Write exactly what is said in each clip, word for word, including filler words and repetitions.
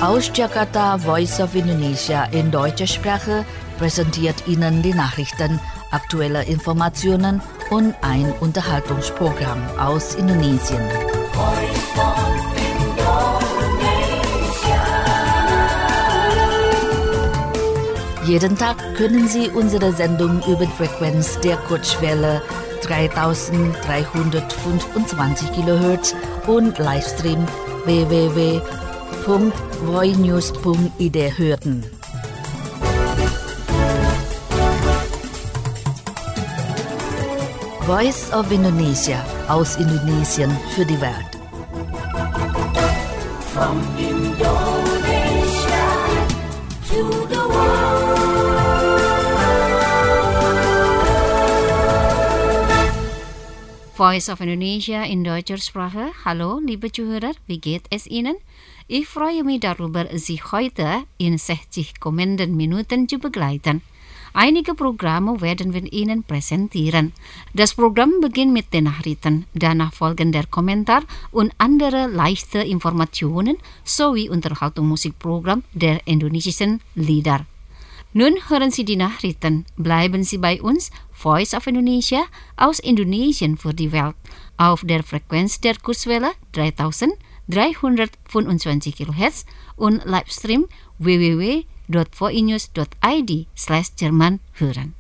Aus Jakarta, Voice of Indonesia in deutscher Sprache präsentiert Ihnen die Nachrichten, aktuelle Informationen und ein Unterhaltungsprogramm aus Indonesien. Jeden Tag können Sie unsere Sendung über die Frequenz der Kurzwelle dreitausenddreihundertfünfundzwanzig Kilohertz und Livestream w w w punkt voinews punkt i d hören. Voice of Indonesia aus Indonesien für die Welt. From Indonesia to the Voice of Indonesia in deutscher Sprache. Hallo, liebe Zuhörer, wie geht es Ihnen? Ich freue mich darüber, Sie heute in sechzig kommenden Minuten zu begleiten. Einige Programme werden wir Ihnen präsentieren. Das Programm beginnt mit den Nachrichten, danach folgen der Kommentar und andere leichte Informationen sowie Unterhaltungsmusikprogramm der indonesischen Lieder. Nun hören Sie die Nachrichten. Bleiben Sie bei uns, Voice of Indonesia aus Indonesien für die Welt, auf der Frequenz der Kurzwelle dreitausenddreihundertfünfundzwanzig Kilohertz und Livestream w w w punkt voinews punkt i d slash Jerman hören.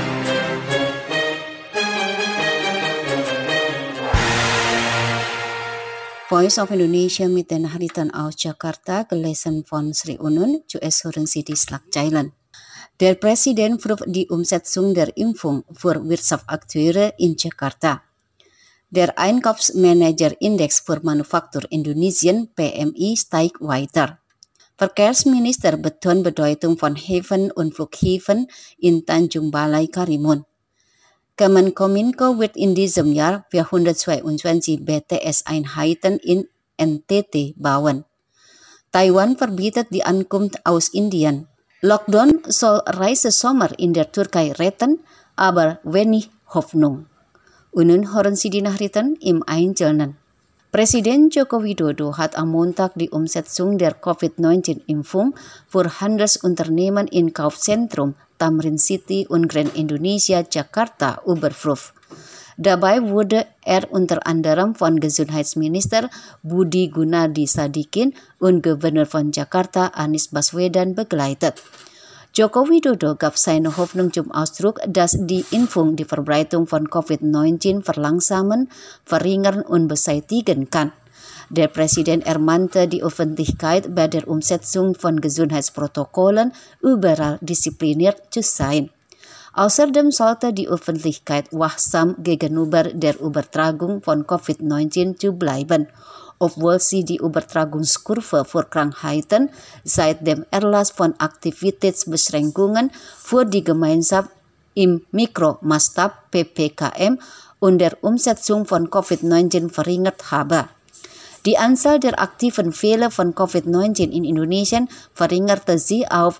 Voice of Indonesia mit den Nachrichten aus Jakarta, gelesen von Sri Unun, zuerst hören Sie die Schlagzeilen. Der Präsident prüft die Umsetzung der Impfung für Wirtschaftsakteure in Jakarta. Der Einkaufsmanagerindex für Manufaktur Indonesien P M I steigt weiter. Verkehrsminister betont Bedeutung von Häfen und Flughäfen in Tanjung Balai, Karimun. Kemenkominfo wird in diesem Jahr vierhundertzweiundzwanzig B T S-Einheiten in N T T bauen. Taiwan verbietet die Ankunft aus Indien. Lockdown soll Reisesommer in der Türkei retten, aber wenig Hoffnung. Und nun hören Sie die Nachrichten im Einzelnen. Presiden Joko Widodo hat am Montag die Umsetzung der Covid neunzehn Impfung für Handelsunternehmen in Kaufzentrum Tamrin City und Grand Indonesia Jakarta überprüft. Dabei wurde er unter anderem von Gesundheitsminister Budi Gunadi Sadikin und Gouverneur von Jakarta Anies Baswedan begleitet. Joko Widodo gab seine Hoffnung zum Ausdruck, dass die Impfung die Verbreitung von Covid neunzehn verlangsamen, verringern und beseitigen kann. Der Präsident ermahnte die Öffentlichkeit, bei der Umsetzung von Gesundheitsprotokollen überall diszipliniert zu sein. Außerdem sollte die Öffentlichkeit wachsam gegenüber der Übertragung von Covid neunzehn zu bleiben, obwohl sie die Übertragungskurve für Krankheiten seit dem Erlass von Aktivitätsbeschränkungen für die Gemeinschaft im Mikromaßstab P P K M und der Umsetzung von Covid neunzehn verringert habe. Die Anzahl der aktiven Fälle von Covid neunzehn in Indonesien verringerte sie auf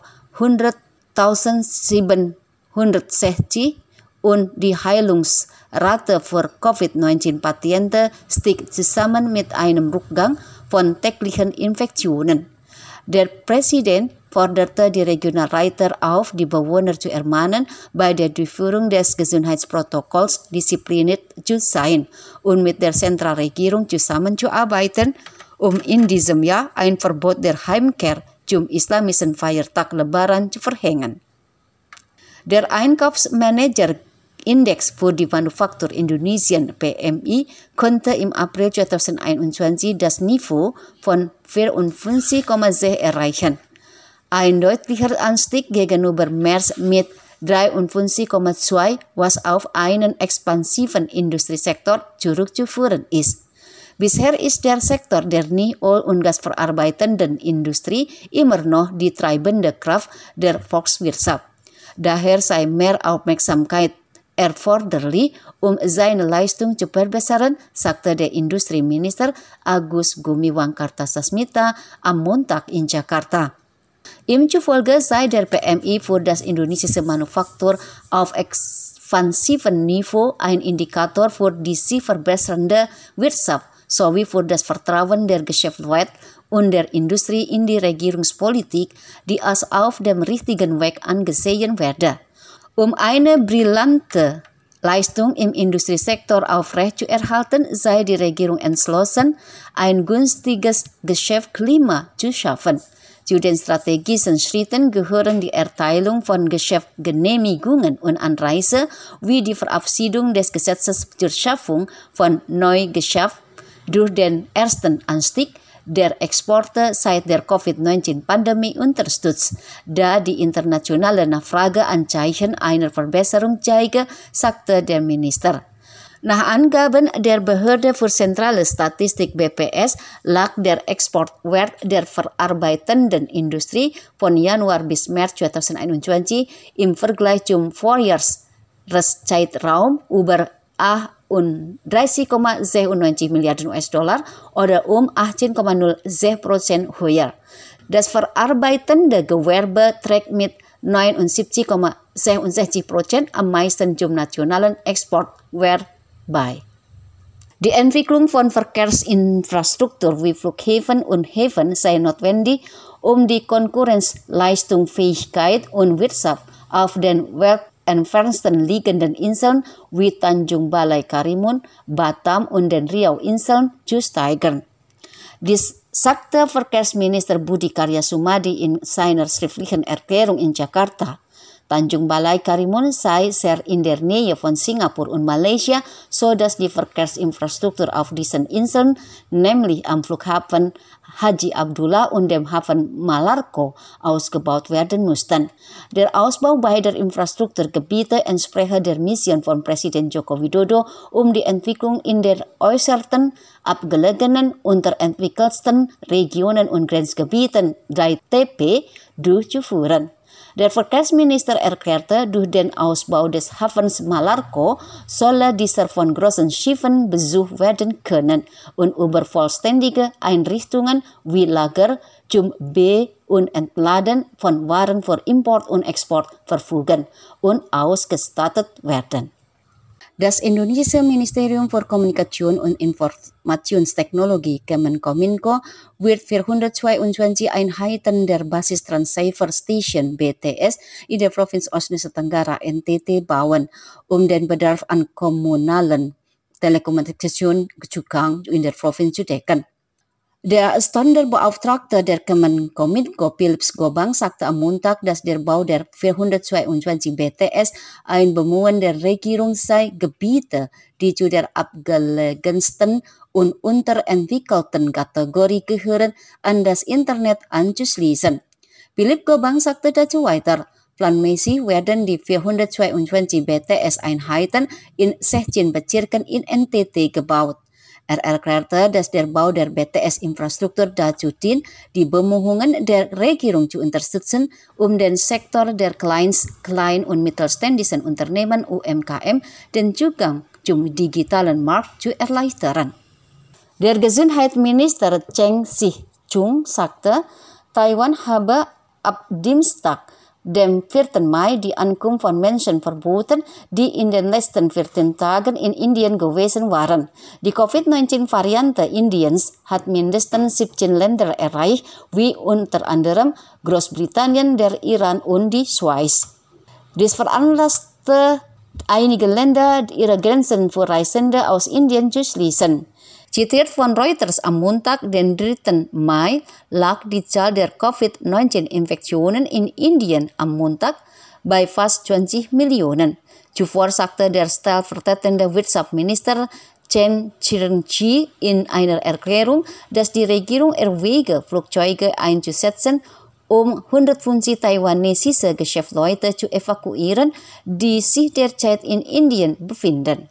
hunderttausendsiebenhundertsechzig und die Heilungsrate für Covid neunzehn Patienten stieg zusammen mit einem Rückgang von täglichen Infektionen. Der Präsident forderte die Regionalleiter auf, die Bewohner zu ermahnen, bei der Durchführung des Gesundheitsprotokolls diszipliniert zu sein und mit der Zentralregierung zusammenzuarbeiten, um in diesem Jahr ein Verbot der Heimkehr zum islamischen Feiertag Lebaran zu verhängen. Der Einkaufsmanagerindex für die Manufaktur Indonesien P M I konnte im April zweitausendeinundzwanzig das Niveau von vierundfünfzig Komma sechs erreichen. Ein deutlicher Anstieg gegenüber März mit dreiundfünfzig Komma zwei, was auf einen expansiven Industriesektor zurückzuführen ist. Bisher ist der Sektor der nicht öl- und gasverarbeitenden Industrie immer noch die treibende Kraft der Volkswirtschaft. Daher sei mehr Aufmerksamkeit erforderlich, um seine Leistung zu verbessern, sagte der Industrieminister Agus Gumiwang Kartasasmita am Montag in Jakarta. Ihm zufolge sei der P M I für das indonesische Manufaktur auf expansiven Niveau ein Indikator für die sich verbessernde Wirtschaft sowie für das Vertrauen der Geschäftswelt und der Industrie in die Regierungspolitik, die als auf dem richtigen Weg angesehen werde. Um eine brillante Leistung im Industriesektor aufrechtzuerhalten, sei die Regierung entschlossen, ein günstiges Geschäftsklima zu schaffen. Zu den strategischen Schritten gehören die Erteilung von Geschäftsgenehmigungen und Anreise wie die Verabschiedung des Gesetzes zur Schaffung von Neugeschäft durch den ersten Anstieg der Exporte seit der Covid neunzehn Pandemie unterstützt, da die internationale Nachfrage Anzeichen einer Verbesserung zeige, sagte der Minister. Nach Angaben der Behörde für zentrale Statistik B P S lag der Exportwert der verarbeitenden Industrie von Januar bis März zweitausendeinundzwanzig im Vergleich zum Vorjahreszeitraum über dreißig Komma siebenundneunzig Milliarden U S-Dollar oder um achtzehn Komma null sechs Prozent höher. Das verarbeitende Gewerbe trägt mit neunundsiebzig Komma sechsundsechzig Prozent am meisten zum nationalen Exportwert bei. Die Entwicklung von Verkehrsinfrastruktur wie Flughäfen und Häfen sei notwendig, um die Konkurrenzleistungsfähigkeit und Wirtschaft auf den Welt entfernsten liegenden Inseln wie Tanjung Balai Karimun, Batam und den Riau-Inseln zu steigern. Dies sagte Verkehrsminister Budi Karya Sumadi in seiner schriftlichen Erklärung in Jakarta. Tanjung Balai Karimun sei sehr in der Nähe von Singapur und Malaysia, so dass die Verkehrsinfrastruktur auf diesen Inseln, nämlich am Flughafen Haji Abdullah und dem Hafen Malarco, ausgebaut werden mussten. Der Ausbau beider Infrastrukturgebiete entspreche der Mission von Präsident Joko Widodo, um die Entwicklung in der äußersten, abgelegenen, unterentwickelsten Regionen und Grenzgebieten drei T P durchzuführen. Der Verkehrsminister erklärte, durch den Ausbau des Hafens Malarco solle dieser von großen Schiffen besucht werden können und über vollständige Einrichtungen wie Lager zum Be- und Entladen von Waren für Import und Export verfügen und ausgestattet werden. Das Indonesische Ministerium für Kommunikation und Informationstechnologie Kemenkominfo wird vierhundertzweiundzwanzig Einheiten der Basis Transceiver Station B T S in der Provinz Ostnusa Tenggara N T T bauen, um den Bedarf an kommunalen Telekommunikationszugang in der Provinz zu decken. Der Sonderbeauftragte der Kemenkominfo Philips Gobang sagte am Montag, dass der Bau der vierhundertzweiundzwanzig B T S ein Bemühen der Regierung sei, Gebiete, die zu der abgelegensten und unterentwickelten Kategorie gehören, an das Internet anzuschließen. Philips Gobang sagte dazu weiter, planmäßig werden die vierhundertzweiundzwanzig B T S-Einheiten in sechzehn Bezirken in N T T gebaut. Er erklärte, dass der Bau der B T S-Infrastruktur dazu dient, die Bemühungen der Regierung zu unterstützen, um den Sektor der Kleins-, Klein- und Mittelständischen Unternehmen U M K M den Zugang zum digitalen Markt zu erleichtern. Der Gesundheitsminister Cheng Shih-chung sagte, Taiwan habe ab Dienstag, dem vierten Mai, die Ankunft von Menschen verboten, die in den letzten vierzehn Tagen in Indien gewesen waren. Die Covid neunzehn Variante Indiens hat mindestens siebzehn Länder erreicht, wie unter anderem Großbritannien, der Iran und die Schweiz. Dies veranlasste einige Länder, ihre Grenzen für Reisende aus Indien zu schließen. Zitiert von Reuters am Montag, den dritten Mai, lag die Zahl der Covid neunzehn Infektionen in Indien am Montag bei fast zwanzig Millionen. Zuvor sagte der stellvertretende Wirtschaftsminister Chen Chiren-Chi in einer Erklärung, dass die Regierung erwäge, Flugzeuge einzusetzen, um hundertfünfzig taiwanesische Geschäftsleute zu evakuieren, die sich derzeit in Indien befinden.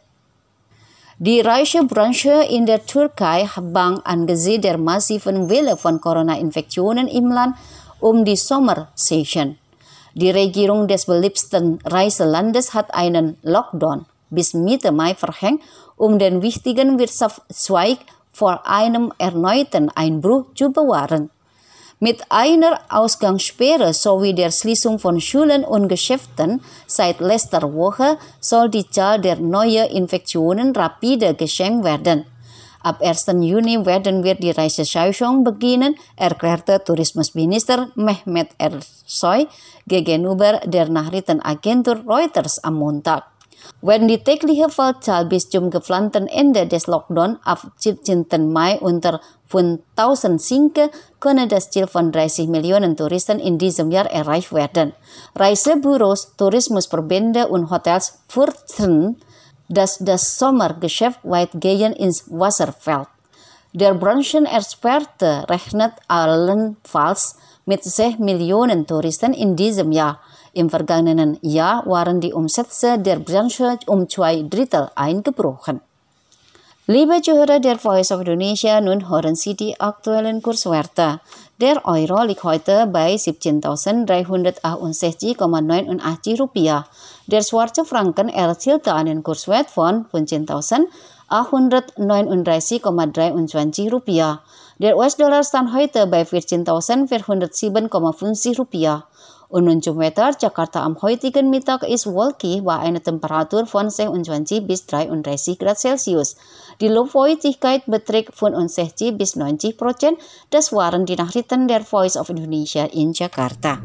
Die Reisebranche in der Türkei bangt angesichts der massiven Welle von Corona-Infektionen im Land um die Sommersession. Die Regierung des beliebtesten Reiselandes hat einen Lockdown bis Mitte Mai verhängt, um den wichtigen Wirtschaftszweig vor einem erneuten Einbruch zu bewahren. Mit einer Ausgangssperre sowie der Schließung von Schulen und Geschäften seit letzter Woche soll die Zahl der neuen Infektionen rapide gesenkt werden. Ab eerste juni werden weer die reisenseizoen beginnen, erklärte Tourismusminister Mehmet Ersoy gegenüber der Nachrichtenagentur Reuters am Montag. Wenn die tägliche Fallzahl bis zum geplanten Ende des Lockdown ab siebzehnten Mai unter fünftausend sinke, könne das Ziel von dreißig Millionen Touristen in diesem Jahr erreicht werden. Reisebüros, Tourismusverbände und Hotels fürchten, dass das Sommergeschäft weitgehend ins Wasser fällt. Der Branchenexperte rechnet allenfalls mit sechs Millionen Touristen in diesem Jahr. Im vergangenen Jahr waren die Umsätze der Branche um zwei Drittel eingebrochen. Liebe Zuhörer der Voice of Indonesia, nun hören Sie die aktuellen Kurswerte. Der Euro liegt heute bei siebzehntausenddreihundertachtundsechzig Komma neunundachtzig Rupiah. Der Schweizer Franken erzielte einen Kurswert von fünfzehntausendachthundertneununddreißig Komma dreiundzwanzig Rupiah. Der U S-Dollar stand heute bei vierzehntausendvierhundertsieben Komma fünfzig Rupiah. Und nun zum Wetter. Jakarta am heutigen Mittag ist wolkig bei einer Temperatur von sechsundzwanzig bis dreiunddreißig Grad Celsius. Die Luftfeuchtigkeit beträgt fünfundsechzig bis neunzig Prozent. Das waren die Nachrichten der Voice of Indonesia in Jakarta.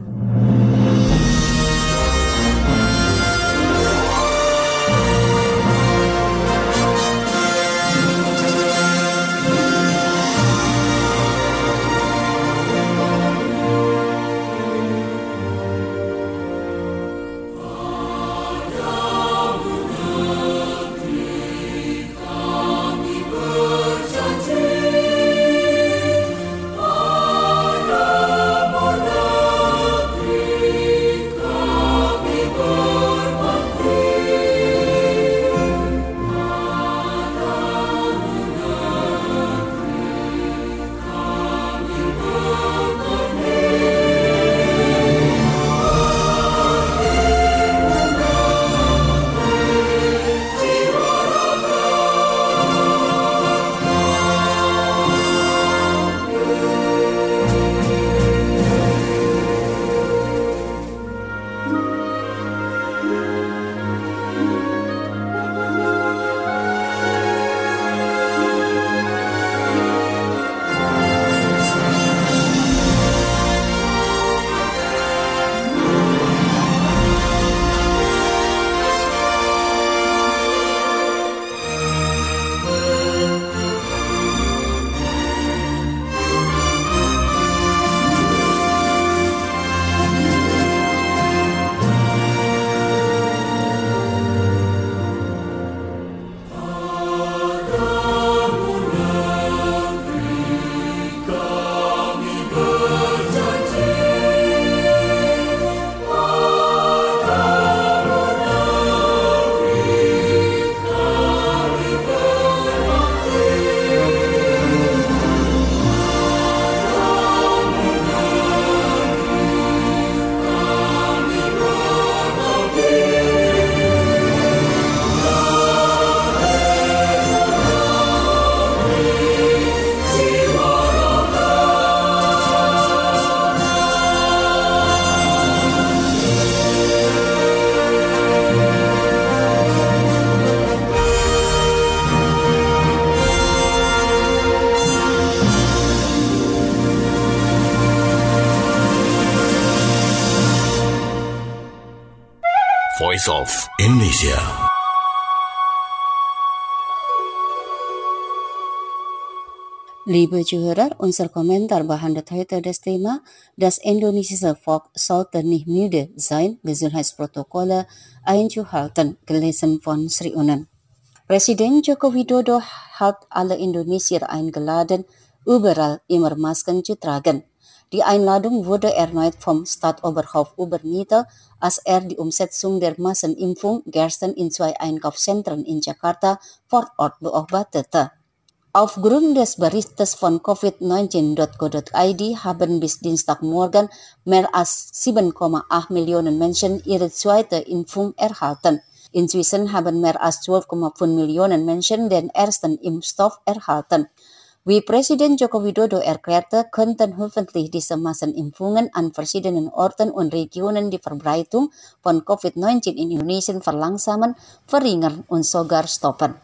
Voice of Indonesia. Liebe Zuhörer, unser Kommentar behandelt heute das Thema, das indonesische Volk sollte nicht müde sein, Gesundheitsprotokolle einzuhalten, gelesen von Sri Unen. Presiden Joko Widodo hat alle Indonesier eingeladen, überall immer Masken zu tragen. Die Einladung wurde erneut vom Stadtoberhaupt übermittelt, als er die Umsetzung der Massenimpfung gestern in zwei Einkaufszentren in Jakarta vor Ort beobachtete. Aufgrund des Berichtes von covid neunzehn Punkt co Punkt id haben bis Dienstagmorgen mehr als sieben Komma acht Millionen Menschen ihre zweite Impfung erhalten. Inzwischen haben mehr als zwölf Komma fünf Millionen Menschen den ersten Impfstoff erhalten. Wie Presiden Joko Widodo erklärte, könnten hoffentlich diese Massenimpfungen an verschiedenen Orten und Regionen die Verbreitung von covid neunzehn in Indonesien verlangsamen, verringern und sogar stoppen.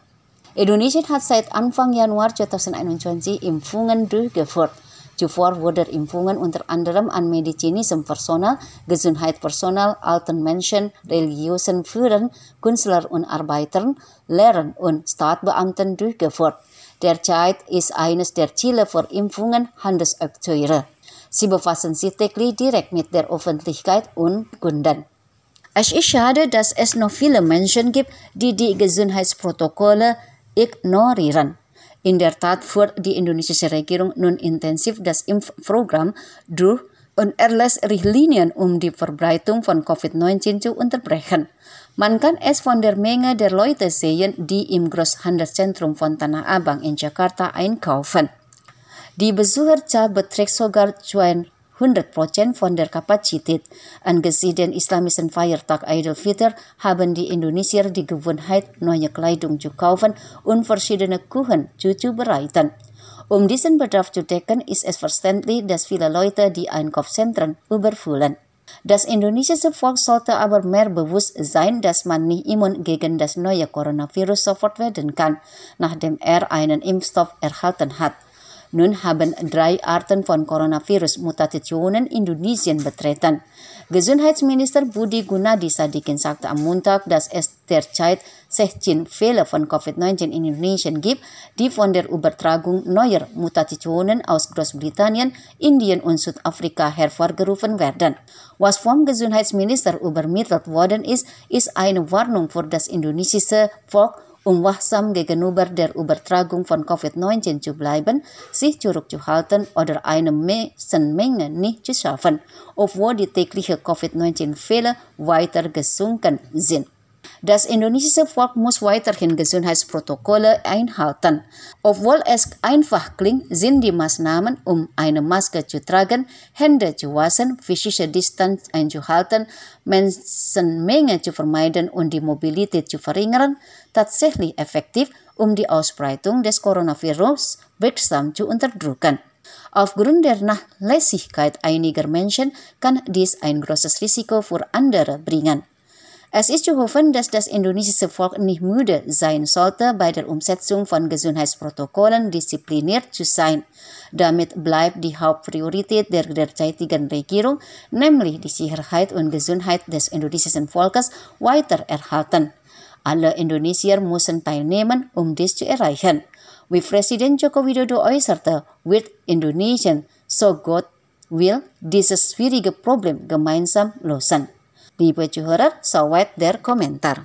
Indonesia hat seit Anfang Januar zwanzig eenentwintig Impfungen durchgeführt. Zuvor wurde Impfungen unter anderem an medizinischem Personal, Gesundheitspersonal, alten Menschen, religiösen Führern, Künstlern und Arbeitern, Lehrern und Staatsbeamten durchgeführt. Derzeit ist eines der Ziele für Impfungen Handelsakteure. Sie befassen sich täglich direkt mit der Öffentlichkeit und Kunden. Es ist schade, dass es noch viele Menschen gibt, die die Gesundheitsprotokolle ignorieren. In der Tat führt die indonesische Regierung nun intensiv das Impfprogramm durch und erlässt Richtlinien, um die Verbreitung von Covid neunzehn zu unterbrechen. Man kann es von der Menge der Leute sehen, die im Großhandelszentrum von Tanah Abang in Jakarta einkaufen. Die Besucherzahl beträgt sogar zweihundert Prozent von der Kapazität. Angesichts den islamischen Feiertag Aidilfitr haben die Indonesier die Gewohnheit, neue Kleidung zu kaufen und verschiedene Kuchen zuzubereiten. Um diesen Bedarf zu decken, ist es verständlich, dass viele Leute die Einkaufszentren überfüllen. Das indonesische Volk sollte aber mehr bewusst sein, dass man nicht immun gegen das neue Coronavirus sofort werden kann, nachdem er einen Impfstoff erhalten hat. Nun haben drei Arten von Coronavirus-Mutationen Indonesien betreten. Gesundheitsminister Budi Gunadi Sadikin sagte am Montag, dass es derzeit sechzehn Fälle von Covid neunzehn in Indonesien gibt, die von der Übertragung neuer Mutationen aus Großbritannien, Indien und Südafrika hervorgerufen werden. Was vom Gesundheitsminister übermittelt worden ist, ist eine Warnung für das indonesische Volk, um wachsam gegenüber der Übertragung von Covid neunzehn zu bleiben, sich zurückzuhalten oder eine Menschenmenge nicht zu schaffen, obwohl die täglichen Covid neunzehn Fälle weiter gesunken sind. Das indonesische Volk muss weiterhin Gesundheitsprotokolle einhalten. Obwohl es einfach klingt, sind die Maßnahmen, um eine Maske zu tragen, Hände zu waschen, physische Distanz einzuhalten, Menschenmenge zu vermeiden und die Mobilität zu verringern, tatsächlich effektiv, um die Ausbreitung des Coronavirus wirksam zu unterdrücken. Aufgrund der Nachlässigkeit einiger Menschen kann dies ein großes Risiko für andere bringen. Es ist zu hoffen, dass das indonesische Volk nicht müde sein sollte, bei der Umsetzung von Gesundheitsprotokollen diszipliniert zu sein. Damit bleibt die Hauptpriorität der derzeitigen Regierung, nämlich die Sicherheit und Gesundheit des indonesischen Volkes, weiter erhalten. Alle Indonesier müssen teilnehmen, um dies zu erreichen. Wie Präsident Joko Widodo äußerte, wird Indonesien, so Gott will, dieses schwierige Problem gemeinsam lösen. Liebe Zuhörer, soweit der Kommentar.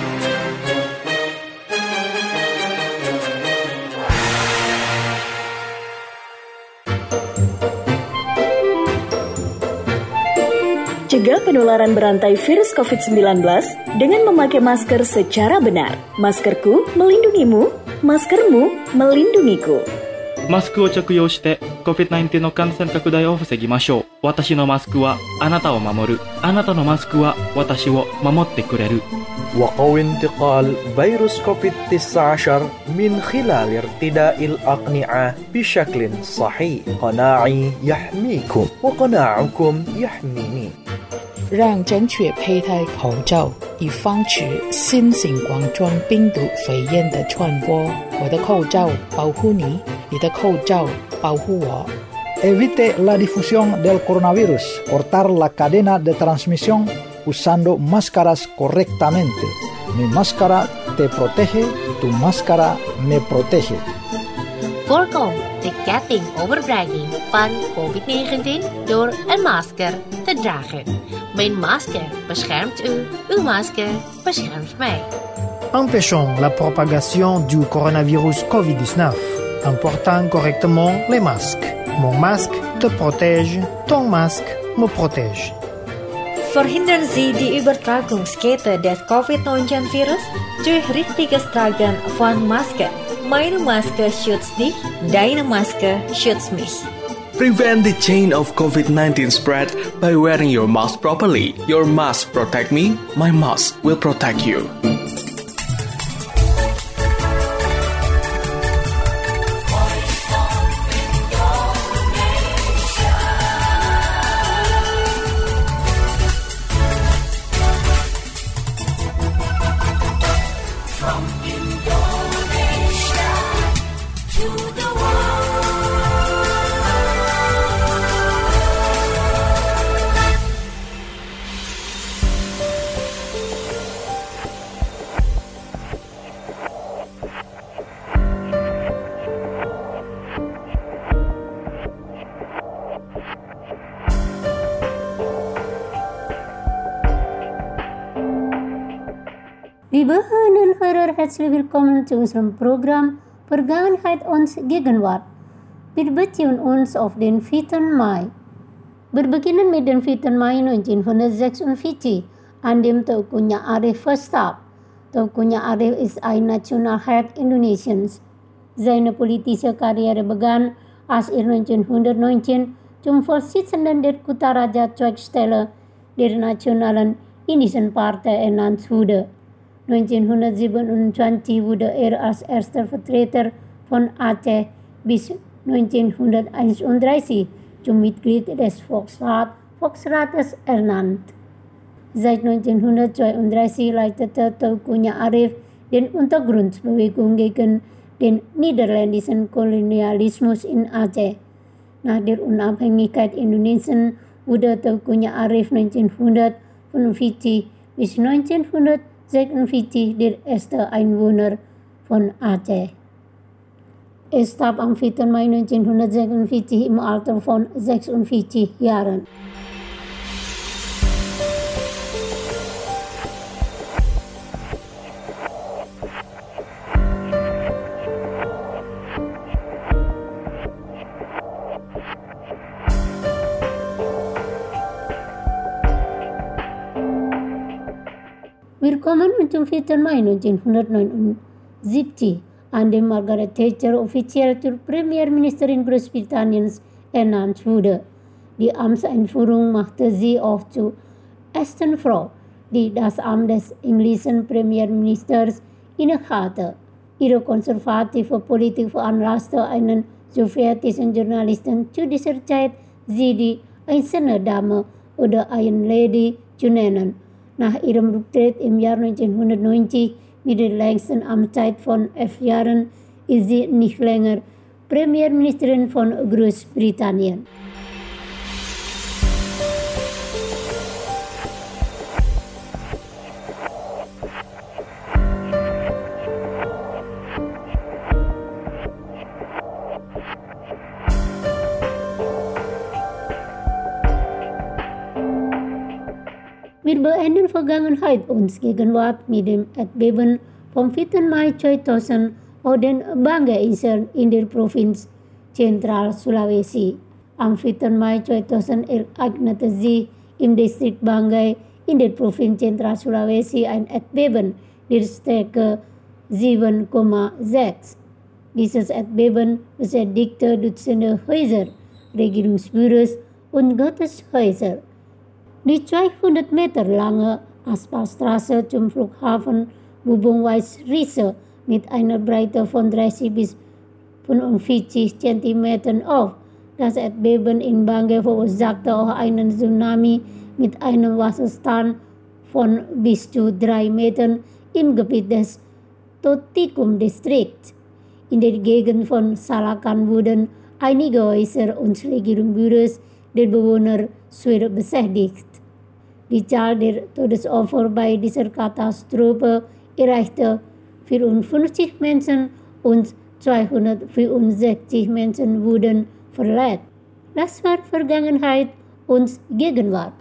Cegah penularan berantai virus covid sembilan belas dengan memakai masker secara benar. Maskerku melindungimu, maskermu melindungiku. マスクを着用して コビッドナインティーン の感染拡大を防ぎましょう。私のマスクはあなたを守る。あなたのマスクは私を守ってくれる。 وقو انتقال فيروس كوفيد تسعة عشر من خلال ارتداء الأقنعة بشكل صحيح. قناعي يحميكم وقناعكم يحميني. 让正确佩戴口罩，以防止新型冠状病毒肺炎的传播。我的口罩保护你，你的口罩保护我。 Evite la difusión del coronavirus. Cortar la cadena de transmisión usando máscaras correctamente. Mi máscara te protege, tu máscara me protege. Voorkom de ketting overbrenging van covid negentien door een masker te dragen. Mijn masker beschermt u, uw masker beschermt mij. Empêchons la propagation du coronavirus covid dix-neuf en portant correctement les masques. Mon masque te protège, ton masque me protège. Verhindern Sie die Übertragungskette des Covid neunzehn Virus durch richtiges Tragen von Maske. Meine Maske schützt dich, deine Maske schützt mich. Prevent the chain of covid nineteen spread by wearing your mask properly. Your mask protect me, my mask will protect you. Liebe Hörerinnen und Hörer, herzlich willkommen zu unserem Programm Vergangenheit und Gegenwart. Wir beziehen uns auf den vierten Mai. Wir beginnen mit dem vierten Mai neunzehnhundertsechsundvierzig, an dem Teuku Arif verstarb. Teuku Arif ist ein Nationalheld Indonesiens. Seine politische Karriere begann, als er neunzehnhundertneunzehn zum Vorsitzenden der Kutaraja-Zweigstelle der Nationalen Indischen Partei ernannt wurde. neunzehnhundertsiebenundzwanzig wurde er als erster Vertreter von Aceh bis neunzehnhunderteinunddreißig zum Mitglied des Volksrat, Volksrates ernannt. Seit neunzehnhundertzweiunddreißig leitete Teuku Arif den Untergrundbewegung gegen den niederländischen Kolonialismus in Aceh. Nach der Unabhängigkeit Indonesiens wurde Teuku Arif neunzehnhundertfünfundvierzig bis neunzehnhundertsechsundvierzig der erste Einwohner von Aceh. Er starb am vierten Mai neunzehnhundertsechsundvierzig im Alter von sechsundvierzig Jahren. Wir kommen zum vierten Mai neunzehnhundertneunundsiebzig, an dem Margaret Thatcher offiziell zur Premierministerin Großbritanniens ernannt wurde. Die Amtseinführung machte sie auch zur ersten Frau, die das Amt des englischen Premierministers innehatte. Ihre konservative Politik veranlasste einen sowjetischen Journalisten zu dieser Zeit, sie die einzelne Dame oder Iron Lady zu nennen. Nach ihrem Rücktritt im Jahr neunzehnhundertneunzig mit der längsten Amtszeit von elf Jahren ist sie nicht länger Premierministerin von Großbritannien. Wir beenden Vergangenheit und Gegenwart mit dem Erdbeben vom vierten Mai zweitausend auf den Banggai-Inseln in der Provinz Zentral-Sulawesi. Am vierten Mai zweitausend ereignete sich im Distrikt Banggai in der Provinz Zentral-Sulawesi ein Erdbeben der Stärke sieben Komma sechs. Dieses Erdbeben beschädigte Dutzende Häuser, Regierungsbüros und Gotteshäuser. Die zweihundert Meter lange Asphaltstraße zum Flughafen Bubong-Wais-Rize mit einer Breite von dreißig bis fünfundvierzig Zentimetern auf. Das Erdbeben in Banggai verursachte auch einen Tsunami mit einem Wasserstand von bis zu drei Metern im Gebiet des Totikum-Distrikts. In der Gegend von Salakan wurden einige Häuser und Regierungsbüros der Bewohner schwer beschädigt. Die Zahl der Todesopfer bei dieser Katastrophe erreichte vierundfünfzig Menschen und zweihundertvierundsechzig Menschen wurden verletzt. Das war Vergangenheit und Gegenwart.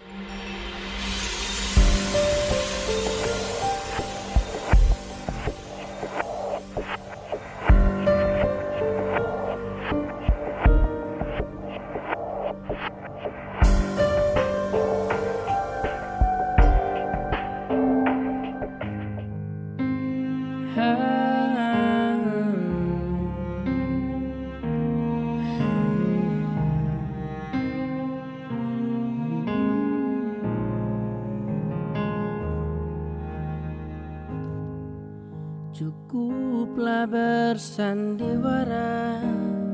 Cukuplah bersandiwara,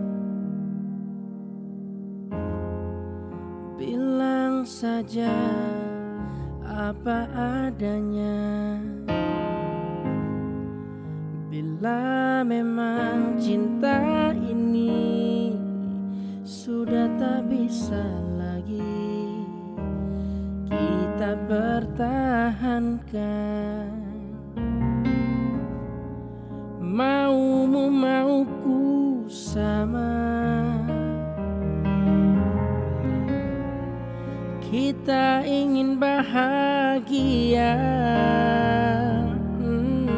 bilang saja apa adanya. Bila memang cinta ini sudah tak bisa lagi kita pertahankan, maumu mauku sama, kita ingin bahagia. hmm.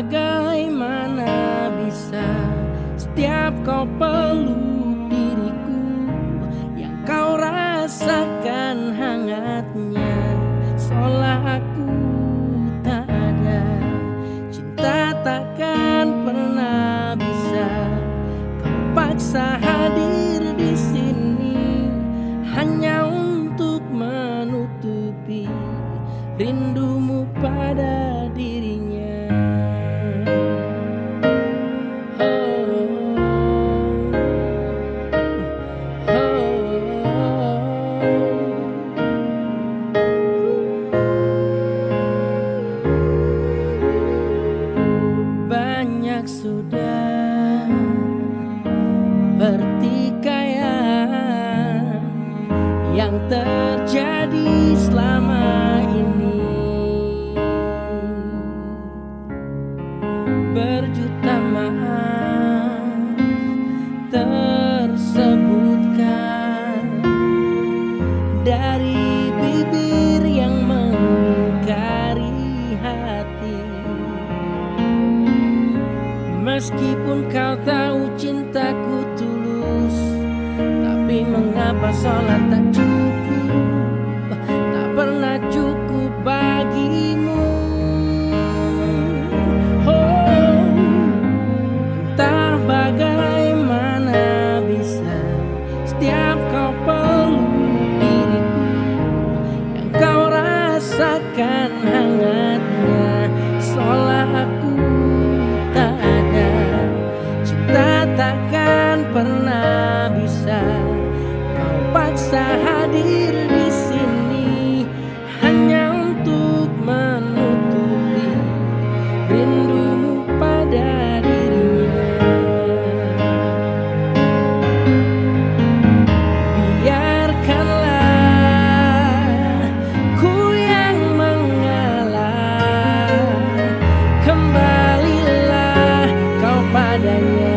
bagaimana bisa setiap kau peluk diriku, yang kau rasakan hangatnya, seolah aku tak ada. Cinta takkan pernah bisa kau paksa hadir di sini hanya untuk menutupi rindumu pada dirinya. Banyak sudah pertikaian yang terjadi selama ini, berjuta maaf tersebutkan dari bibir yang mengingkari hati. Meskipun kau tahu cintaku tulus, tapi mengapa sholat tak cukup, tak pernah cukup bagimu. Oh, entah bagaimana bisa setiap kau peluk diriku, yang kau rasakan hangatnya, seolah aku tak ada. Cinta takkan pernah bisa kau paksa hadir di sini hanya untuk menutupi rindumu pada dirinya. Biarkanlah ku yang mengalah, kembalilah kau padanya.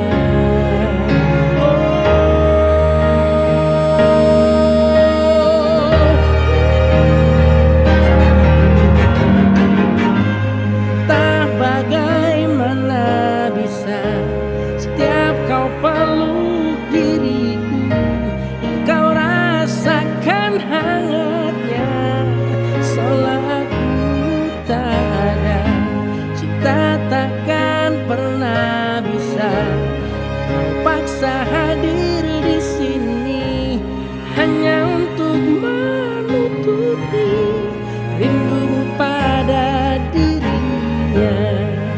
Bagaimana bisa setiap kau peluk diriku, yang kau rasakan hangatnya, seolah aku tak ada. Cinta takkan pernah bisa kau paksa hadir di sini hanya untuk menutupi rindumu pada dirinya.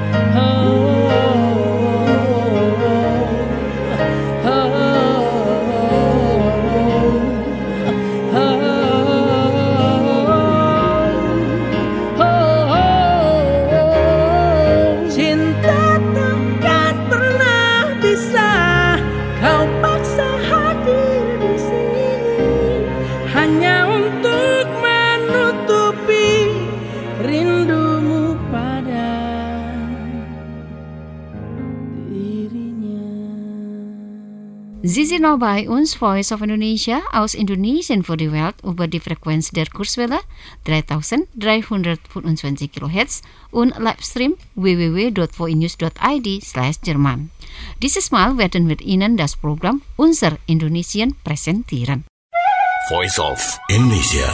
Cinta takkan pernah bisa kau paksa hadir di sini hanya untuk menutupi rindumu pada dirinya. Sie sind noch bei uns, Voice of Indonesia, aus Indonesien für die Welt über die Frequenz der Kurzwelle dreitausenddreihundertfünfundzwanzig Kilohertz und Livestream w w w punkt voinews punkt i d slash Jerman. Dieses Mal werden wir Ihnen das Programm Unser Indonesien präsentieren. Voice of Indonesia.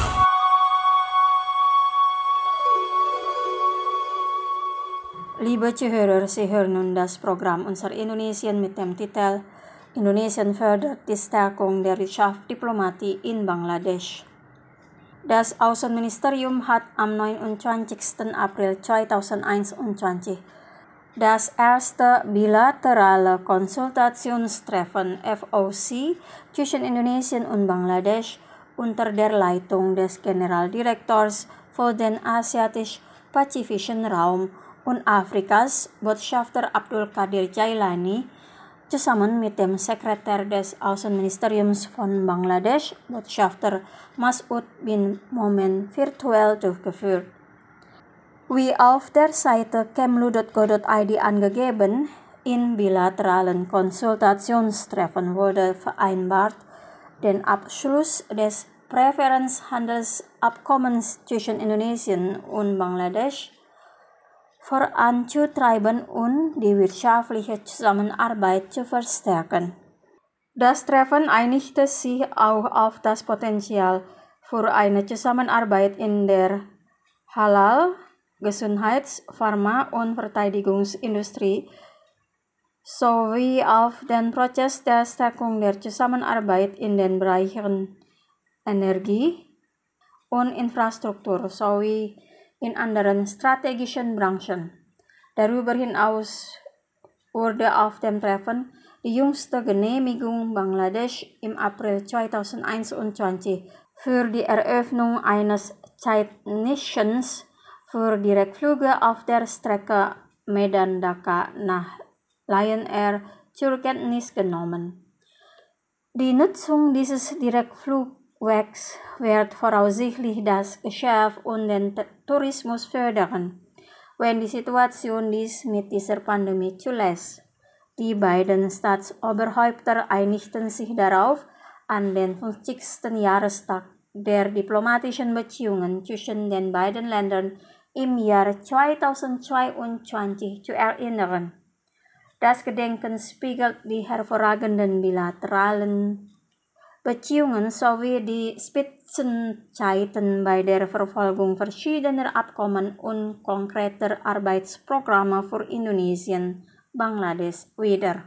Liebe Zuhörer, Sie hören nun das Programm Unser Indonesien mit dem Titel Indonesien fördert die Stärkung der Wirtschaft Diplomatie in Bangladesch. Das Außenministerium hat am neunundzwanzigsten April zweitausendeinundzwanzig das erste bilaterale Konsultationstreffen F O C zwischen Indonesien und Bangladesch unter der Leitung des Generaldirektors für den asiatisch-pazifischen Raum und Afrikas, Botschafter Abdul Qadir Jailani, zusammen mit dem Sekretär des Außenministeriums von Bangladesch, Botschafter Mas'ud bin Momen, virtuell durchgeführt. Wie auf der Seite kemlu punkt go punkt i d angegeben, in bilateralen Konsultationstreffen wurde vereinbart, den Abschluss des Präferenzhandelsabkommens zwischen Indonesien und Bangladesch voranzutreiben und die wirtschaftliche Zusammenarbeit zu verstärken. Das Treffen einigte sich auch auf das Potenzial für eine Zusammenarbeit in der Halal-, Gesundheits-, Pharma- und Verteidigungsindustrie sowie auf den Prozess der Stärkung der Zusammenarbeit in den Bereichen Energie und Infrastruktur sowie in anderen strategischen Branchen. Darüber hinaus wurde auf dem Treffen die jüngste Genehmigung Bangladesch im April zweitausendeinundzwanzig für die Eröffnung eines Zeitnischens für Direktflüge auf der Strecke Medan-Dhaka nach Lion Air zur Kenntnis genommen. Die Nutzung dieses Direktflugwegs wird voraussichtlich das Geschäft und den Tourismus fördern, wenn die Situation dies mit dieser Pandemie zulässt. Die beiden Staatsoberhäupter einigten sich darauf, an den fünfzigsten Jahrestag der diplomatischen Beziehungen zwischen den beiden Ländern im Jahr zweitausendzweiundzwanzig zu erinnern. Das Gedenken spiegelt die hervorragenden bilateralen Beziehungen sowie die Spitzenzeiten bei der Verfolgung verschiedener Abkommen und konkreter Arbeitsprogramme für Indonesien, Bangladesch wider.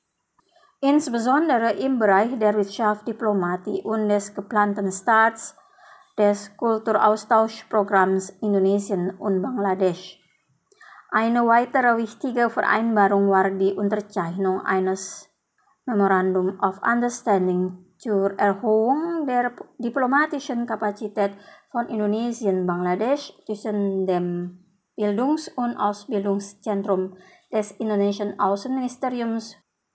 Insbesondere im Bereich der Wirtschaft, Diplomatie und des geplanten Starts des Kulturaustauschprogramms Indonesien und Bangladesch. Eine weitere wichtige Vereinbarung war die Unterzeichnung eines Memorandum of Understanding zur Erhöhung der diplomatischen Kapazität von Indonesien und Bangladesch zwischen dem Bildungs- und Ausbildungszentrum des indonesischen Außenministeriums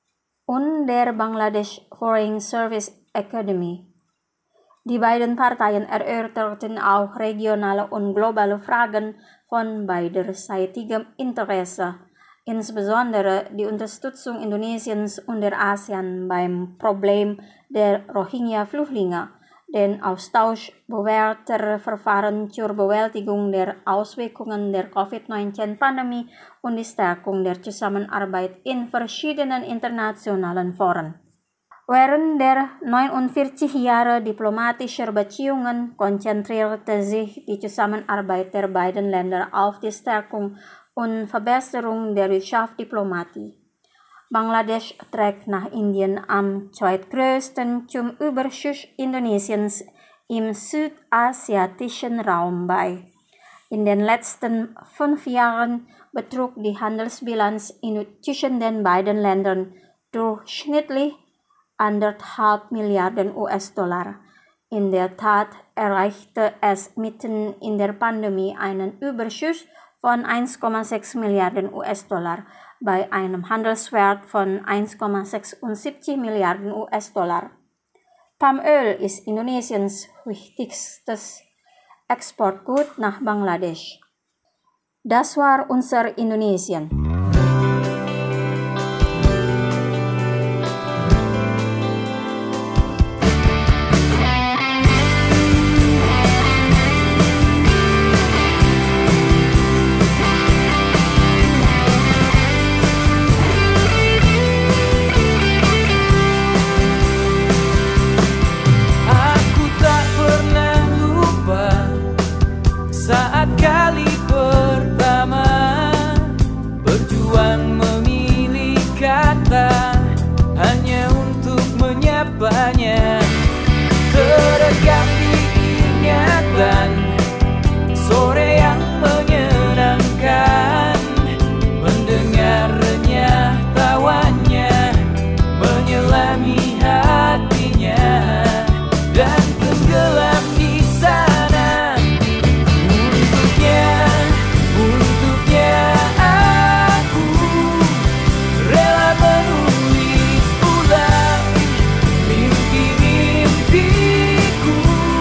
und der Bangladesh Foreign Service Academy. Die beiden Parteien erörterten auch regionale und globale Fragen von beiderseitigem Interesse, insbesondere die Unterstützung Indonesiens und der ASEAN beim Problem der Rohingya-Flüchtlinge, den Austausch bewährter Verfahren zur Bewältigung der Auswirkungen der Covid neunzehn-Pandemie und die Stärkung der Zusammenarbeit in verschiedenen internationalen Foren. Während der neunundvierzig Jahre diplomatischer Beziehungen konzentrierte sich die Zusammenarbeit der beiden Länder auf die Stärkung und Verbesserung der Wirtschaftsdiplomatie. Bangladesch trägt nach Indien am zweitgrößten zum Überschuss Indonesiens im südasiatischen Raum bei. In den letzten fünf Jahren betrug die Handelsbilanz zwischen den beiden Ländern durchschnittlich anderthalb Milliarden U S-Dollar. In der Tat erreichte es mitten in der Pandemie einen Überschuss von eins Komma sechs Milliarden U S-Dollar bei einem Handelswert von eins Komma sechsundsiebzig Milliarden U S-Dollar. Palmöl ist Indonesiens wichtigstes Exportgut nach Bangladesch. Das war unser Indonesien. Terekam di ingatan sore yang menyenangkan, mendengar renyah tawanya menyelami hatinya dan tenggelam di sana. Untuknya, untuknya aku rela menulis ulang mimpi-mimpiku.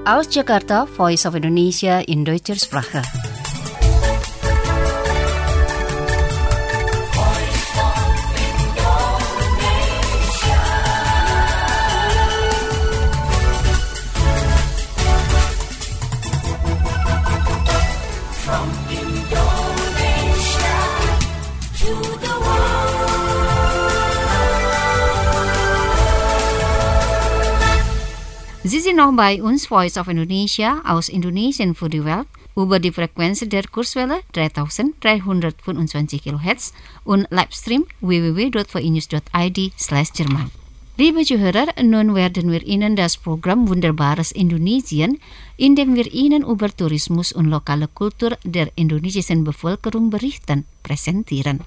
Aus Jakarta, Voice of Indonesia in Deutscher Sprache. Sie sind noch bei uns, Voice of Indonesia, aus Indonesien für die Welt, über die Frequenz der Kurswelle dreitausenddreihundertfünfundzwanzig Kilohertz und Livestream w w w punkt v i news punkt i d slash Jerman. Liebe Zuhörer, nun werden wir Ihnen das Programm Wunderbares Indonesien, in dem wir Ihnen über Tourismus und lokale Kultur der indonesischen Bevölkerung berichten, präsentieren.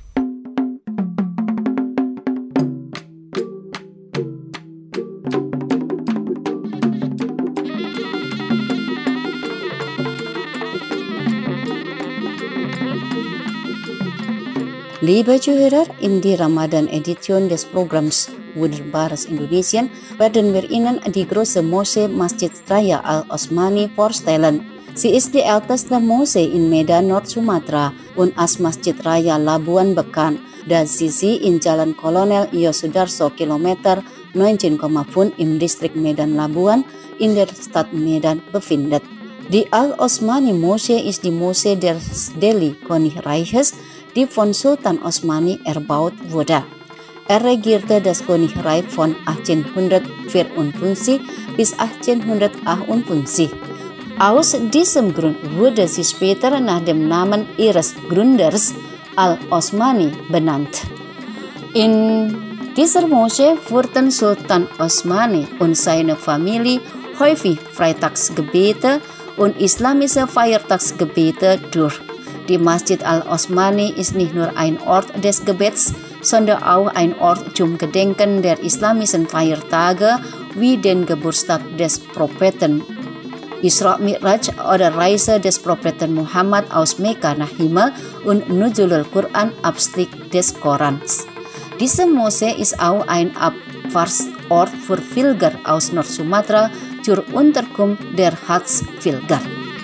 Liebe Zuhörer, in die Ramadan-Edition des Programms Wunderbares Indonesien werden wir Ihnen die große Moschee Masjid Raya Al-Osmani vorstellen. Sie ist die älteste Moschee in Medan, Nord-Sumatra und als Masjid Raya Labuan bekannt, da sie sich in Jalan Kolonel Yosudarso Kilometer neunzehn Komma fünf im Distrikt Medan Labuan in der Stadt Medan befindet. Die Al-Osmani Moschee ist die Moschee des Delhi Königreiches, die von Sultan Osmani erbaut wurde. Er regierte das Königreich von achtzehnhundertvierundfünfzig bis achtzehnhundertachtundfünfzig. Aus diesem Grund wurde sie später nach dem Namen ihres Gründers Al-Osmani benannt. In dieser Moschee führten Sultan Osmani und seine Familie häufig Freitagsgebete und islamische Feiertagsgebete durch. Die Masjid Al-Osmani ist nicht nur ein Ort des Gebets, sondern auch ein Ort zum Gedenken der islamischen Feiertage wie den Geburtstag des Propheten Isra Mi'raj oder Reise des Propheten Muhammad aus Mekka nach Himmel und Nuzulul Quran, Abstieg des Korans. Diese Moschee ist auch ein Abfahrtsort für Pilger aus Nord-Sumatra zur Unterkunft der Hajj-Pilger.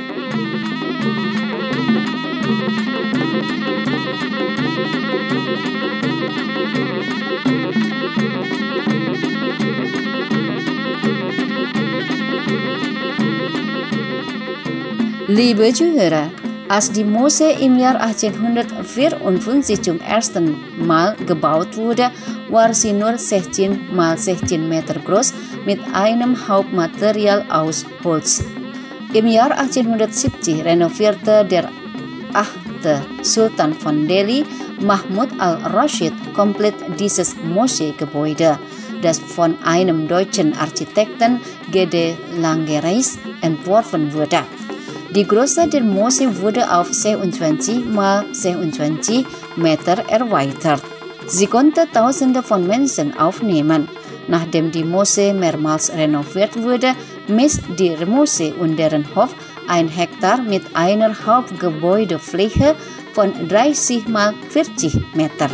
Liebe Zuhörer, als die Moschee im Jahr achtzehnhundertvierundfünfzig zum ersten Mal gebaut wurde, war sie nur sechzehn mal sechzehn Meter groß mit einem Hauptmaterial aus Holz. Im Jahr achtzehnhundertsiebzig renovierte der achte Sultan von Delhi, Mahmud al-Rashid, komplett dieses Moscheegebäude, das von einem deutschen Architekten G D Langereis entworfen wurde. Die Größe der Moschee wurde auf siebenundzwanzig mal siebenundzwanzig Meter erweitert. Sie konnte Tausende von Menschen aufnehmen. Nachdem die Moschee mehrmals renoviert wurde, misst die Moschee und deren Hof ein Hektar mit einer Hauptgebäudefläche von dreißig mal vierzig Meter.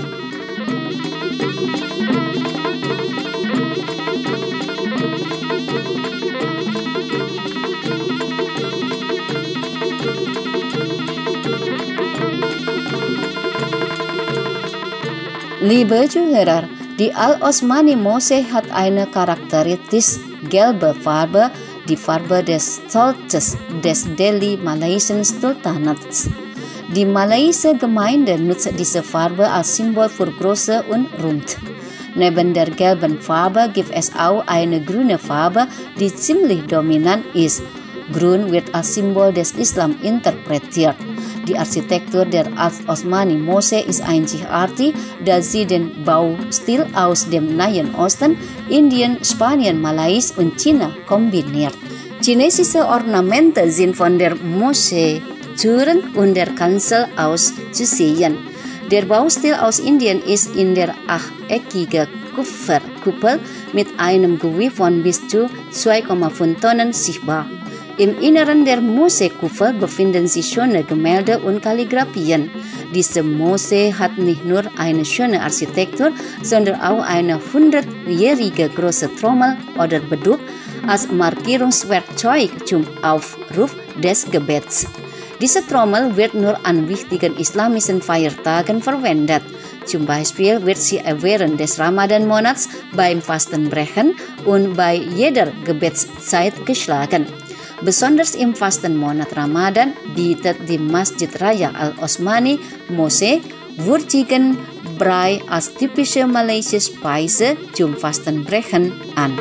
Liebe Zuhörer, die Al-Osmani Moschee hat eine charakteristisch gelbe Farbe, die Farbe des Stolzes des Delhi-Malaysischen Sultanats. Die malaysische Gemeinde nutzt diese Farbe als Symbol für Größe und Ruhm. Neben der gelben Farbe gibt es auch eine grüne Farbe, die ziemlich dominant ist. Grün wird als Symbol des Islam interpretiert. Die Architektur der Al-Osmani Moschee ist einzigartig, da sie den Baustil aus dem Nahen Osten, Indien, Spanien, Malaysia und China kombiniert. Chinesische Ornamente sind von der Moscheetüren und der Kanzel aus zu sehen. Der Baustil aus Indien ist in der achteckigen Kupferkuppel mit einem Gewicht von bis zu zwei Komma fünf Tonnen sichtbar. Im Inneren der Mosekuffer befinden sich schöne Gemälde und Kalligraphien. Diese Mose hat nicht nur eine schöne Architektur, sondern auch eine hundertjährige große Trommel oder Beduk als Markierungswerkzeug zum Aufruf des Gebets. Diese Trommel wird nur an wichtigen islamischen Feiertagen verwendet. Zum Beispiel wird sie während des Ramadan-Monats beim Fastenbrechen und bei jeder Gebetszeit geschlagen. Besonders im Fastenmonat Ramadan bietet die Masjid Raya Al-Osmani Mose würzigen Brei als typische malaysische Speise zum Fastenbrechen an.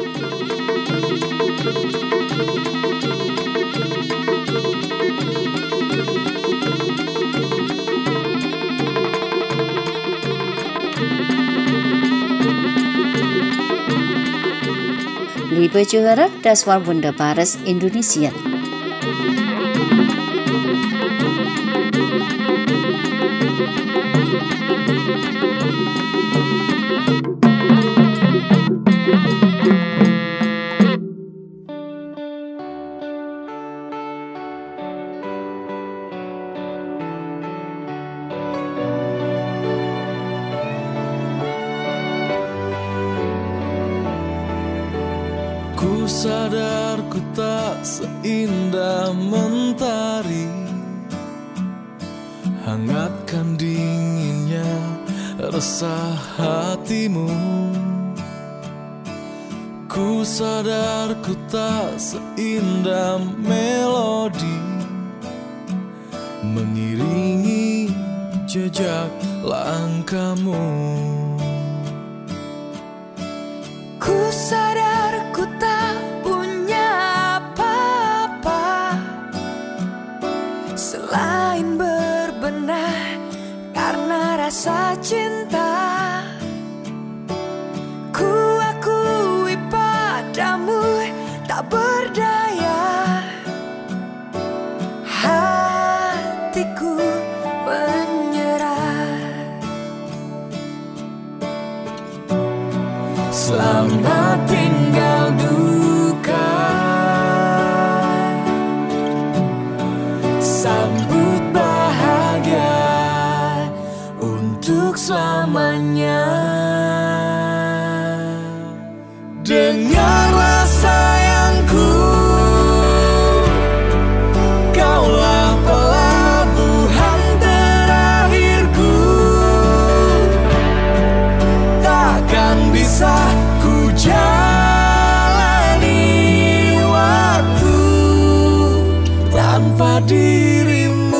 Liebe Zuhörer, das war wunderbares Indonesien. Ku sadar ku tak seindah mentari, hangatkan dinginnya resah hatimu. Ku sadar ku tak seindah melodi, mengiringi jejak langkahmu. Ku sadar ku tak punya apa-apa selain berbenah karena rasa cinta. Ku akui padamu tak berdaya, hatiku menyerah. Selamat tinggal duka, sambut bahagia untuk selamanya. Dengarlah sayangku, kaulah pelabuhan terakhirku. Takkan bisa ku jalani waktu tanpa dirimu.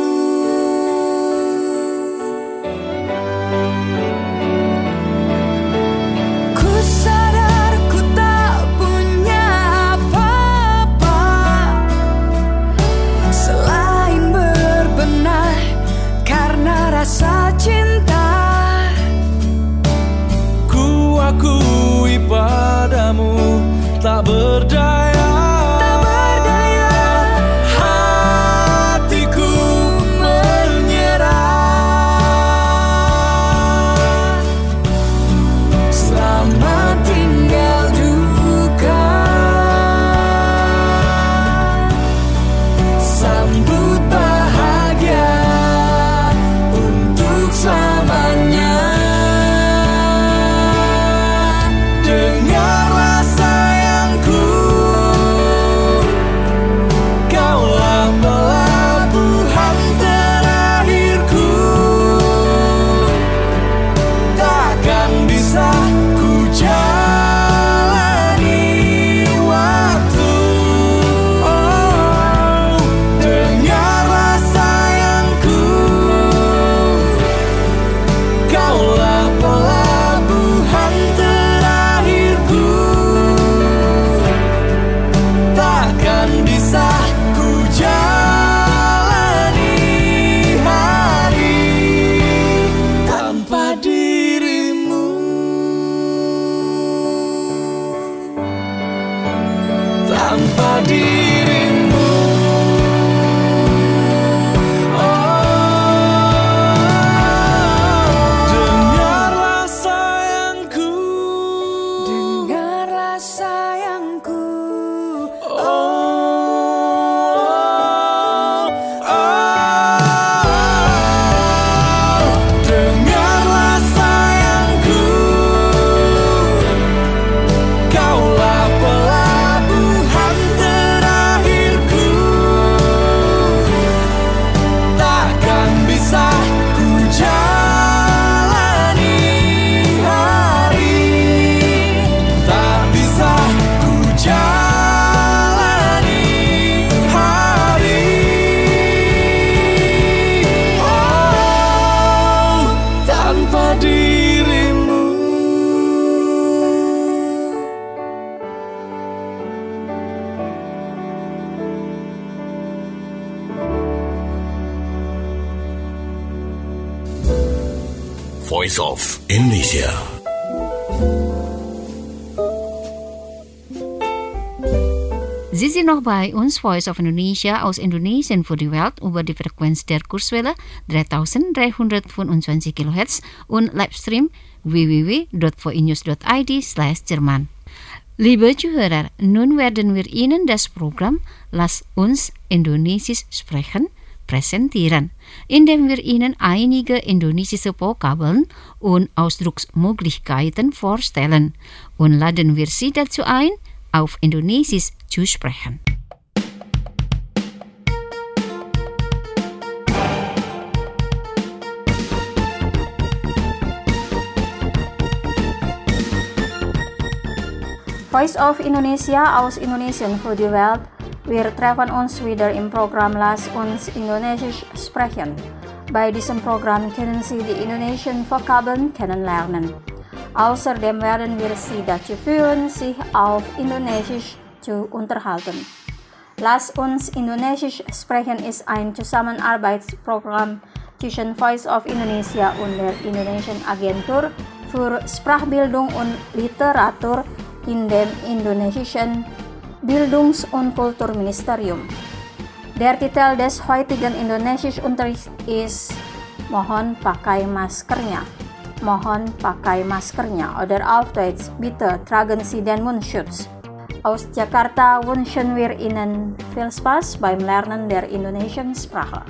Ku sadar ku tak punya apa-apa selain berbenah karena rasa cinta. Ku akui padamu tak berdaya, tak berdaya. Hatiku menyerah. Selamat tinggal duka, sambut bahagia untuk selamanya. Dengarlah sayangku, kaulah pelabuhan terakhirku. Takkan bisa ku jalani waktu. Oh, dengarlah sayangku, kaulah pelabuhan terakhirku. Takkan bisa ku jalani hari tanpa dirimu, tanpa dirimu. Oh, dengarlah sayangku, dengarlah sayangku. oh, Voice of Indonesia. Sie sind noch bei uns, Voice of Indonesia aus Indonesien für die Welt über die Frequenz der Kurzwelle dreitausenddreihundertfünfundzwanzig Kilohertz und Livestream w w w dot voinews dot i d slash Jerman. Liebe Zuhörer, nun werden wir Ihnen das Programm Lass uns Indonesisch sprechen präsentieren, indem wir Ihnen einige indonesische Vokabeln und Ausdrucksmöglichkeiten vorstellen und laden wir Sie dazu ein, auf Indonesisch zu sprechen. Voice of Indonesia aus Indonesien für die Welt. Wir treffen uns wieder im Programm Lass uns Indonesisch sprechen. Bei diesem Programm können Sie die indonesischen Vokabeln kennenlernen. Außerdem werden wir Sie dazu führen, sich auf Indonesisch zu unterhalten. Lass uns Indonesisch sprechen ist ein Zusammenarbeitsprogramm zwischen Voice of Indonesia und der Indonesischen Agentur für Sprachbildung und Literatur in dem indonesischen Bildungs- und Kulturministerium. Der Titel des heutigen Indonesischunterrichts ist Mohon pakai maskernya. Mohon pakai maskernya oder auf Deutsch, bitte tragen Sie den Mundschutz. Aus Jakarta wünschen wir Ihnen viel Spaß beim Lernen der indonesischen Sprache.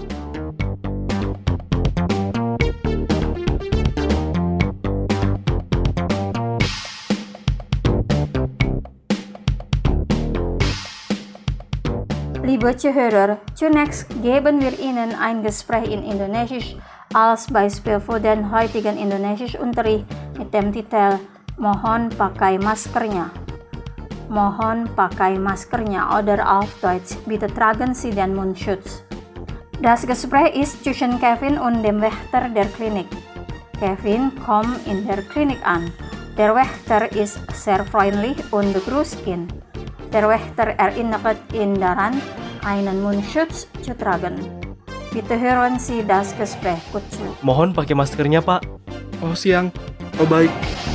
Liebe Zuhörer, zunächst geben wir Ihnen ein Gespräch in Indonesisch als Beispiel für den heutigen Indonesischunterricht mit dem Titel Mohon pakai maskernya. Mohon pakai maskernya oder auf Deutsch, bitte tragen Sie den Mundschutz. Das Gespräch ist zwischen Kevin und dem Wächter der Klinik. Kevin kommt in der Klinik an. Der Wächter ist sehr freundlich und begrüßt ihn. Der Wächter erinnert ihn daran, einen Mundschutz zu tragen. Bitte hören Sie das Gespräch gut zu. Mohon pakai maskernya, Pak. Oh, siang. Oh, baik.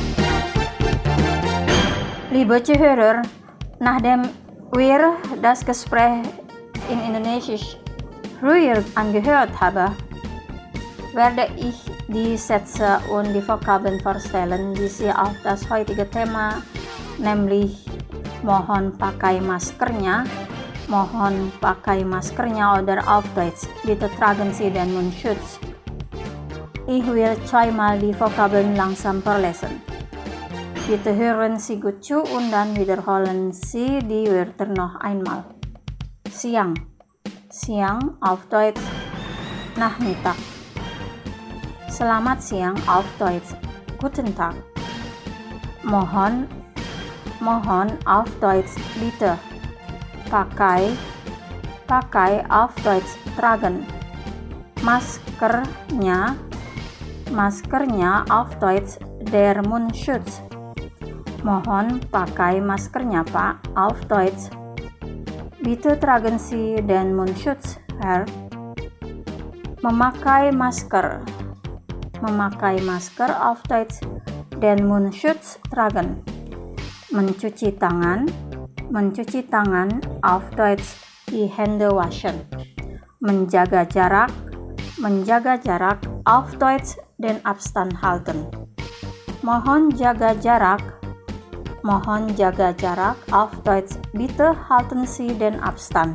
Liebe Zuhörer, nachdem wir das Gespräch in Indonesisch früher angehört haben, werde ich die Sätze und die Vokabeln vorstellen, die Sie auf das heutige Thema, nämlich Mohon pakai maskernya, Mohon pakai maskernya oder auf Deutsch, bitte tragen Sie den Mundschutz. Ich will zweimal die Vokabeln langsam vorlesen. Bitte hören Sie gut zu und dann wiederholen Sie die Wörter noch einmal. Siang, siang auf Deutsch, Nachmittag. Selamat siang auf Deutsch, Guten Tag. Mohon, mohon auf Deutsch, bitte. Pakai, pakai auf Deutsch, tragen. Maskernya, maskernya auf Deutsch, der Mundschutz. Mohon pakai maskernya, Pak, auf Deutsch. Bitte tragen Sie den Mundschutz, Herr. Memakai masker, memakai masker auf Deutsch, den Mundschutz tragen. Mencuci tangan, mencuci tangan auf Deutsch, die Hände waschen. Menjaga jarak, menjaga jarak auf Deutsch, den Abstand halten. Mohon jaga jarak, mohon jaga jarak auf Deutsch, bitte halten Sie den Abstand.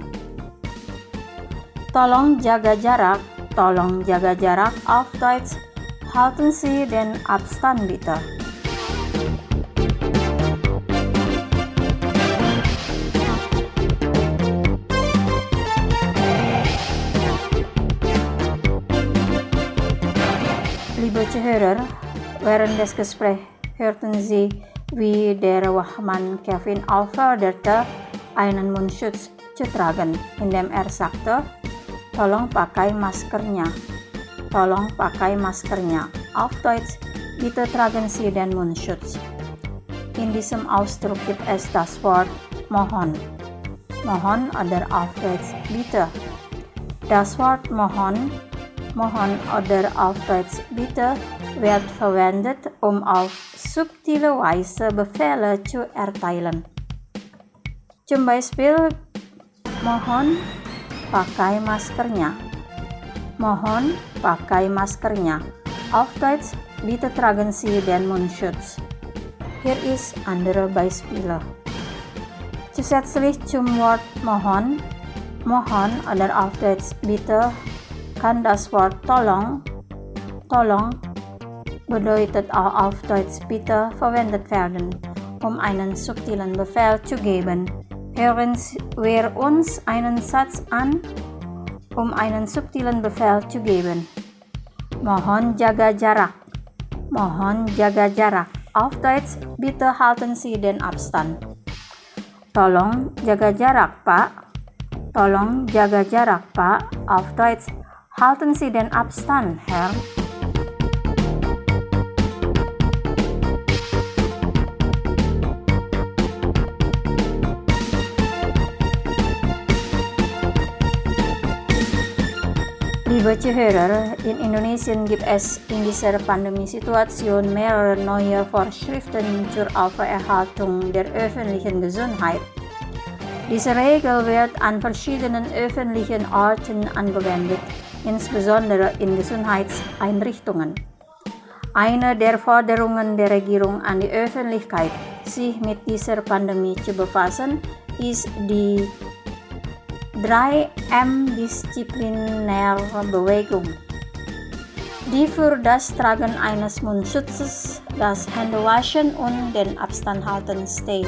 Tolong jaga jarak, tolong jaga jarak auf Deutsch, halten Sie den Abstand bitte. Liebe Zuhörer, während des Gesprächs hörten Sie, wie der Wachmann Kevin aufforderte, einen Mundschutz zu tragen, indem er sagte, tolong pakai maskernya, tolong pakai maskernya. Auf Deutsch, bitte tragen Sie den Mundschutz. In diesem Ausdruck gibt es das Wort mohon. Mohon oder auf Deutsch bitte. Das Wort mohon, mohon oder auf Deutsch bitte werd verwendet om auf subtile Weise Befehle zu erteilen. Zum Beispiel, mohon pakai maskernya. Mohon pakai maskernya. Auf Deutsch, bitte tragen Sie den Mundschutz. Hier ist andere Beispiele. Zusätzlich zum Wort mohon, mohon oder auf Deutsch bitte, kann das Wort tolong, tolong bedeutet auch auf Deutsch bitte verwendet werden, um einen subtilen Befehl zu geben. Hören wir uns einen Satz an, um einen subtilen Befehl zu geben. Mohon jaga jarak. Mohon jaga jarak. Auf Deutsch, bitte halten Sie den Abstand. Tolong jaga jarak, Pak. Tolong jaga jarak, Pak. Auf Deutsch, halten Sie den Abstand, Herr. Liebe Zuhörer, in Indonesien gibt es in dieser Pandemiesituation mehrere neue Vorschriften zur Aufrechterhaltung der öffentlichen Gesundheit. Diese Regel wird an verschiedenen öffentlichen Orten angewendet, insbesondere in Gesundheitseinrichtungen. Eine der Forderungen der Regierung an die Öffentlichkeit, sich mit dieser Pandemie zu befassen, ist die drei M Disziplinärbewegung, die für das Tragen eines Mundschutzes, das Händewaschen und den Abstand halten steht.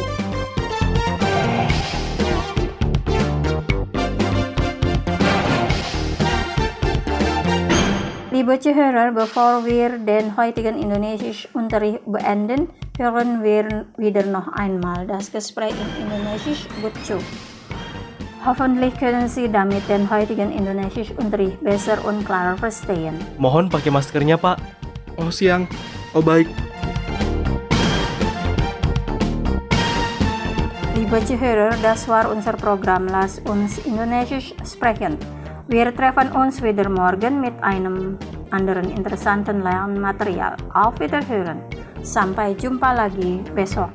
Liebe Zuhörer, bevor wir den heutigen Indonesisch-Unterricht beenden, hören wir wieder noch einmal das Gespräch in Indonesisch gut zu. Hoffentlich können Sie damit den heutigen Indonesisch-Unterricht besser und klarer verstehen. Mohon pakai maskernya, Pak. Oh, siang. Oh, baik. Liebe Zuhörer, das war unser Programm Lass uns Indonesisch sprechen. Wir treffen uns wieder morgen mit einem anderen interessanten Lernmaterial. Auf Wiederhören. Sampai jumpa lagi besok.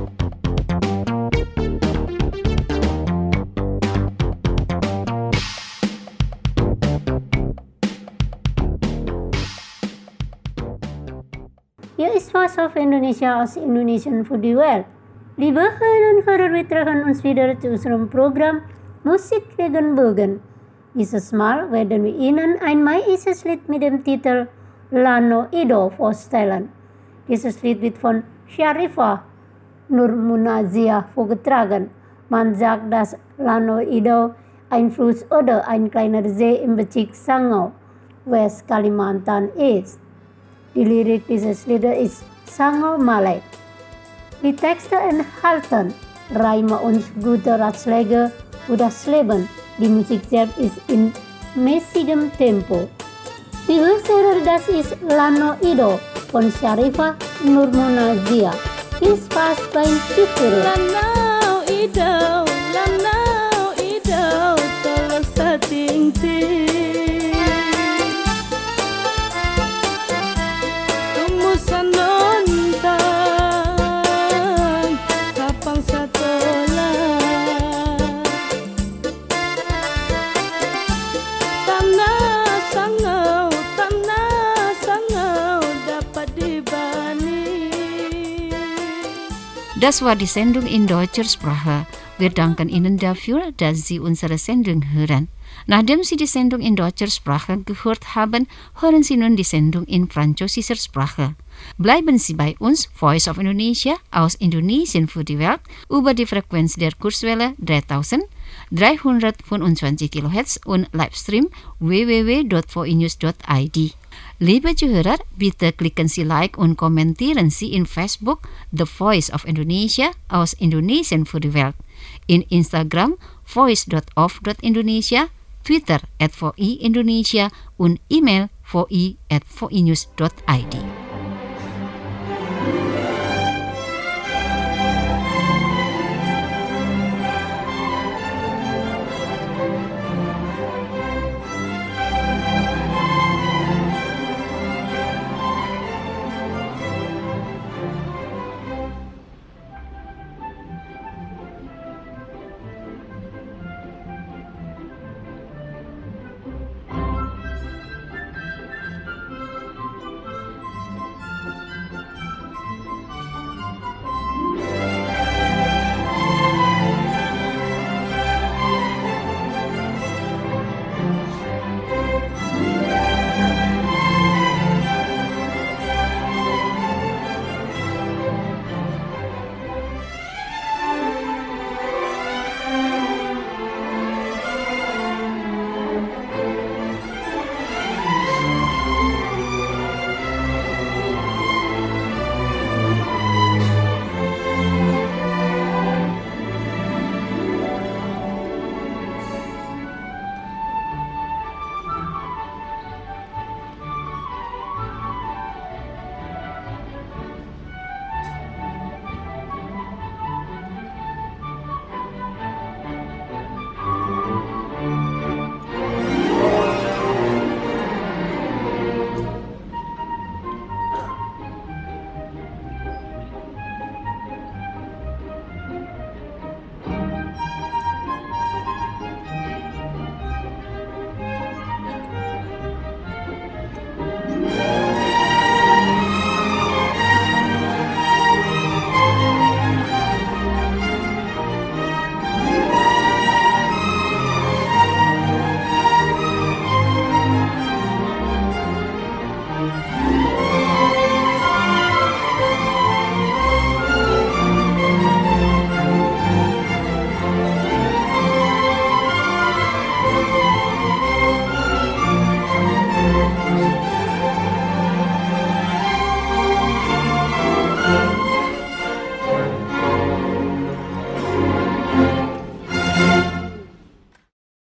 Hier ist Voice of Indonesia aus Indonesian für die Welt. Liebe Hörerinnen und Hörer, wir treffen uns wieder zu unserem Programm Musik Regenbogen. Dieses Mal werden wir Ihnen ein maisches Lied mit dem Titel Lano Ido vorstellen. Dieses Lied wird von Syarifah Nurmunazia vorgetragen. Man sagt, dass Lano Ido ein Fluss oder ein kleiner See im Bezirk Sangau, West Kalimantan ist. Die Lyrik dieses Liedes ist Sangau Malek. Die Texte enthalten Reime und gute Ratschläge für das Leben. Die Musik selbst ist in mäßigem Tempo. Die Hörer, das ist Lano Ido von Syarifah Nurmunazia. Viel Spaß beim Zuhören. Lano Ido, Lano Ido, tolong setingting. Tumusan nontang, kapang satola. Tanah sangau, tanah sangau dapat dibani. Das war die Sendung in deutscher Sprache. Wir danken Ihnen dafür, dass Sie unsere Sendung hören. Nachdem Sie die Sendung in deutscher Sprache gehört haben, hören Sie nun die Sendung in französischer Sprache. Bleiben Sie bei uns, Voice of Indonesia aus Indonesien für die Welt, über die Frequenz der Kurzwelle dreitausenddreihundertfünfundzwanzig Kilohertz und Livestream w w w punkt v i news punkt i d. Liebe Zuhörer, bitte klicken Sie Like und kommentieren Sie in Facebook The Voice of Indonesia aus Indonesien für die Welt, in Instagram voice punkt of punkt indonesia, Twitter at v i indonesia und E-Mail v i at v i news punkt i d.